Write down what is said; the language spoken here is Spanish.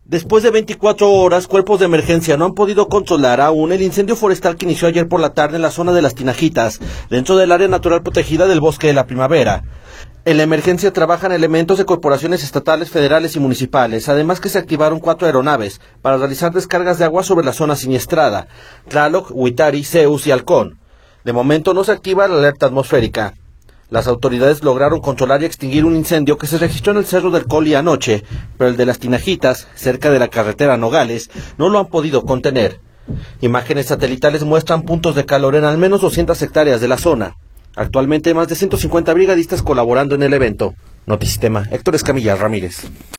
Después de 24 horas, cuerpos de emergencia no han podido controlar aún el incendio forestal que inició ayer por la tarde en la zona de Las Tinajitas, dentro del área natural protegida del Bosque de la Primavera. En la emergencia trabajan elementos de corporaciones estatales, federales y municipales, además que se activaron 4 aeronaves para realizar descargas de agua sobre la zona siniestrada, Tlaloc, Huitari, Zeus y Halcón. De momento no se activa la alerta atmosférica. Las autoridades lograron controlar y extinguir un incendio que se registró en el Cerro del Coli anoche, pero el de Las Tinajitas, cerca de la carretera Nogales, no lo han podido contener. Imágenes satelitales muestran puntos de calor en al menos 200 hectáreas de la zona. Actualmente hay más de 150 brigadistas colaborando en el evento. Notisistema, Héctor Escamilla Ramírez.